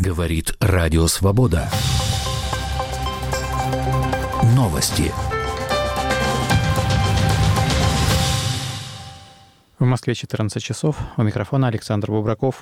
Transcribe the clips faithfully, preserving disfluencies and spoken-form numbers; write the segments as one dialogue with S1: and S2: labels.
S1: Говорит Радио Свобода. Новости.
S2: В Москве четырнадцать часов. У микрофона Александр Бубраков.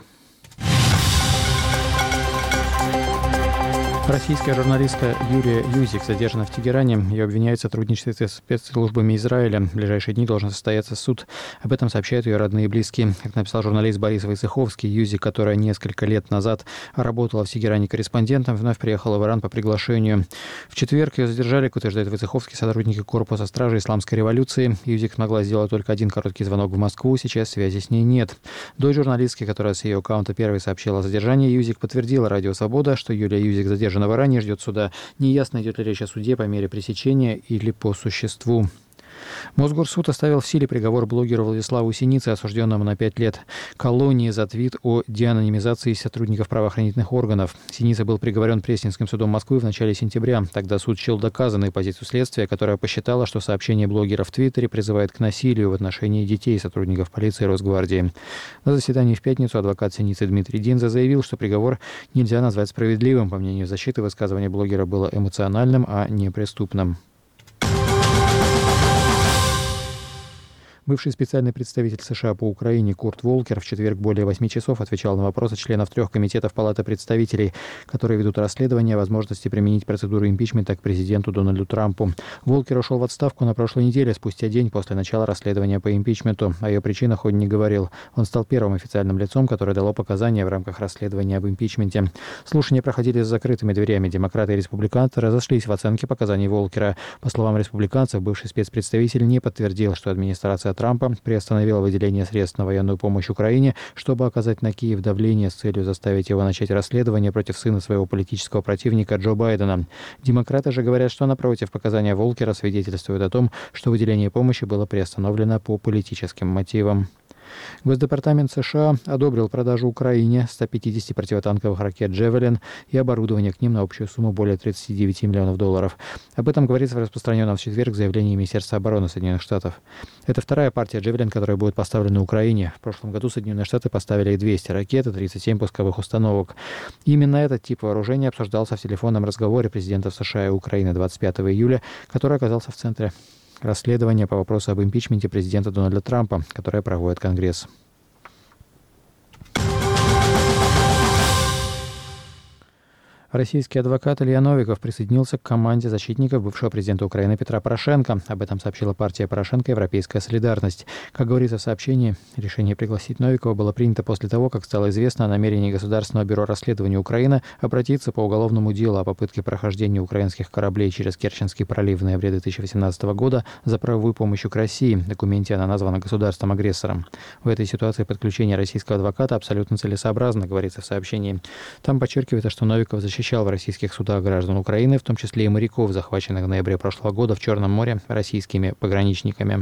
S2: Российская журналистка Юлия Юзик задержана в Тегеране. Ее обвиняют в сотрудничестве с спецслужбами Израиля. В ближайшие дни должен состояться суд. Об этом сообщают ее родные и близкие. Как написал журналист Борис Войцеховский, Юзик, которая несколько лет назад работала в Тегеране корреспондентом, вновь приехала в Иран по приглашению. В четверг ее задержали, как утверждает Войцеховский, сотрудники корпуса стражи Исламской революции. Юзик смогла сделать только один короткий звонок в Москву. Сейчас связи с ней нет. Дочь журналистки, которая с ее аккаунта первой сообщила о задержании Юзик, подтвердила Радио Свобода, что Юлия Юзик задержана в Иране, ждет суда. Неясно, идет ли речь о суде по мере пресечения или по существу. Мосгорсуд оставил в силе приговор блогеру Владиславу Синице, осужденному на пять лет колонии за твит о деанонимизации сотрудников правоохранительных органов. Синица был приговорен Пресненским судом Москвы в начале сентября. Тогда суд счел доказанной позицию следствия, которая посчитала, что сообщение блогера в Твиттере призывает к насилию в отношении детей сотрудников полиции и Росгвардии. На заседании в пятницу адвокат Синицы Дмитрий Динза заявил, что приговор нельзя назвать справедливым. По мнению защиты, высказывание блогера было эмоциональным, а не преступным. Бывший специальный представитель США по Украине Курт Волкер в четверг более восьми часов отвечал на вопросы членов трех комитетов Палаты представителей, которые ведут расследование о возможности применить процедуру импичмента к президенту Дональду Трампу. Волкер ушел в отставку на прошлой неделе, спустя день после начала расследования по импичменту. О ее причинах он не говорил. Он стал первым официальным лицом, которое дало показания в рамках расследования об импичменте. Слушания проходили с закрытыми дверями. Демократы и республиканцы разошлись в оценке показаний Волкера. По словам республиканцев, бывший спецпредставитель не подтвердил, что администрация Трампа приостановила выделение средств на военную помощь Украине, чтобы оказать на Киев давление с целью заставить его начать расследование против сына своего политического противника Джо Байдена. Демократы же говорят, что напротив, показания Волкера свидетельствуют о том, что выделение помощи было приостановлено по политическим мотивам. Госдепартамент США одобрил продажу Украине ста пятидесяти противотанковых ракет «Джевелин» и оборудование к ним на общую сумму более тридцати девяти миллионов долларов. Об этом говорится в распространенном в четверг заявлении Министерства обороны Соединенных Штатов. Это вторая партия «Джевелин», которая будет поставлена Украине. В прошлом году Соединенные Штаты поставили двести ракет и тридцать семь пусковых установок. Именно этот тип вооружения обсуждался в телефонном разговоре президентов США и Украины двадцать пятого июля, который оказался в центре расследование по вопросу об импичменте президента Дональда Трампа, которое проводит Конгресс. Российский адвокат Илья Новиков присоединился к команде защитников бывшего президента Украины Петра Порошенко. Об этом сообщила партия Порошенко «Европейская солидарность». Как говорится в сообщении, решение пригласить Новикова было принято после того, как стало известно о намерении Государственного бюро расследования Украины обратиться по уголовному делу о попытке прохождения украинских кораблей через Керченский пролив в ноябре две тысячи восемнадцатого года за правовую помощь к России. В документе она названа государством-агрессором. В этой ситуации подключение российского адвоката абсолютно целесообразно, говорится в сообщении. Там подчеркивается, что Новиков защищал в российских судах граждан Украины, в том числе и моряков, захваченных в ноябре прошлого года в Черном море российскими пограничниками.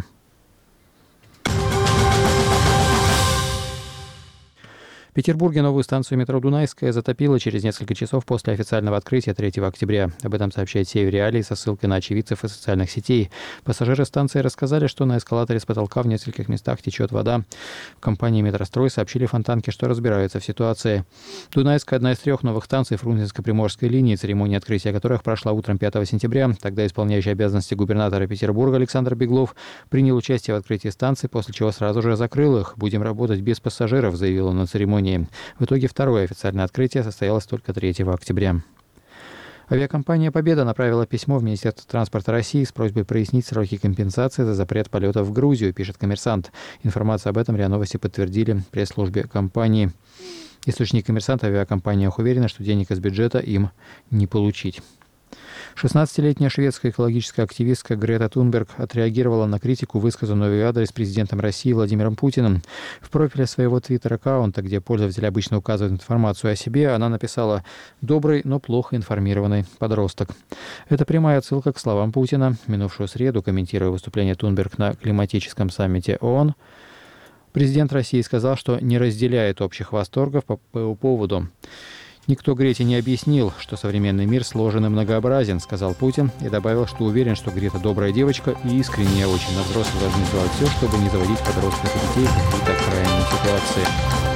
S2: В Петербурге новую станцию метро «Дунайская» затопило через несколько часов после официального открытия третьего октября. Об этом сообщает Север Реалии со ссылкой на очевидцев из социальных сетей. Пассажиры станции рассказали, что на эскалаторе с потолка в нескольких местах течет вода. В компании «Метрострой» сообщили Фонтанке, что разбираются в ситуации. Дунайская – одна из трех новых станций Фрунзенско-Приморской линии, церемония открытия которых прошла утром пятого сентября. Тогда исполняющий обязанности губернатора Петербурга Александр Беглов принял участие в открытии станции, после чего сразу же закрыл их. «Будем работать без пассажиров», заявил он на церемонии. В итоге второе официальное открытие состоялось только третьего октября. Авиакомпания «Победа» направила письмо в Министерство транспорта России с просьбой прояснить сроки компенсации за запрет полетов в Грузию, пишет «Коммерсант». Информацию об этом РИА Новости подтвердили в пресс-службе компании. Источник «Коммерсант», авиакомпания уверена, что денег из бюджета им не получить. шестнадцатилетняя шведская экологическая активистка Грета Тунберг отреагировала на критику, высказанную в ее адрес президентом России Владимиром Путиным. В профиле своего твиттер-аккаунта, где пользователь обычно указывает информацию о себе, она написала «добрый, но плохо информированный подросток». Это прямая отсылка к словам Путина. В минувшую среду, комментируя выступление Тунберг на климатическом саммите ООН, президент России сказал, что не разделяет общих восторгов по, по поводу. «Никто Грете не объяснил, что современный мир сложен и многообразен», — сказал Путин и добавил, что уверен, что Грета добрая девочка и искренне очень, но взрослые должны сделать все, чтобы не заводить подростков и детей в какие-то крайние ситуации.